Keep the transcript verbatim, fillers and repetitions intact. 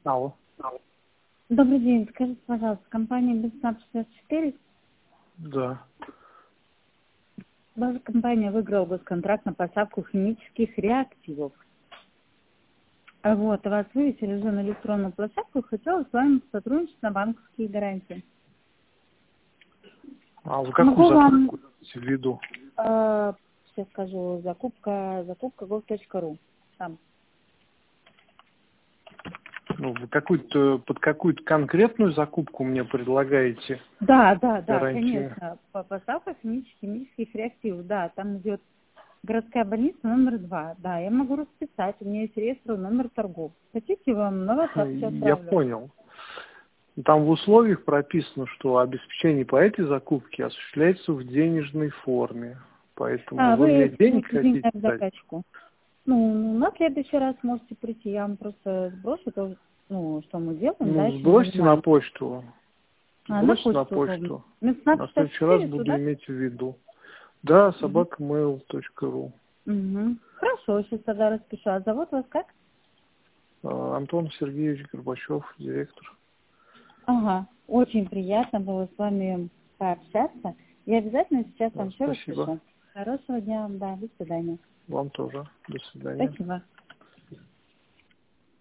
Алло. Добрый день. Скажите, пожалуйста, компания Беснаб шестьдесят четыре, Да. ваша компания выиграла госконтракт на поставку химических реактивов. А вот, вас вывесили уже на электронную площадку и хотела с вами сотрудничать на банковские гарантии. А вы какую Могу вам, закупку имеете в виду? э, сейчас скажу, закупка, закупка гов точка ру. Там. Ну, вы какую-то, под какую-то конкретную закупку мне предлагаете Да, да, да, гарантию? конечно. По поставка химических, химических реактивов, да, там идет городская больница номер два. Да, я могу расписать, у меня есть реестровый номер торгов. Хотите, вам на WhatsApp все Я отправлю? понял. Там в условиях прописано, что обеспечение по этой закупке осуществляется в денежной форме. Поэтому А, вы мне вы денег будете хотите деньги дать? заказчику. Ну, на следующий раз можете прийти, я вам просто сброшу то, ну, что мы делаем, да, Ну, чем сбросьте на занимаемся. почту. А, на Сбросьте на почту удобно. почту. Мецнаб На шестьдесят следующий раз четыре буду туда? иметь в виду. Да, Угу. собака mail точка ру. Угу. Хорошо, сейчас тогда распишу. А зовут вас как? Антон Сергеевич Горбачев, директор. Ага, очень приятно было с вами пообщаться. Я обязательно сейчас Да, вам все спасибо. распишу. Хорошего дня вам, да, до свидания. Вам тоже. До свидания. Спасибо.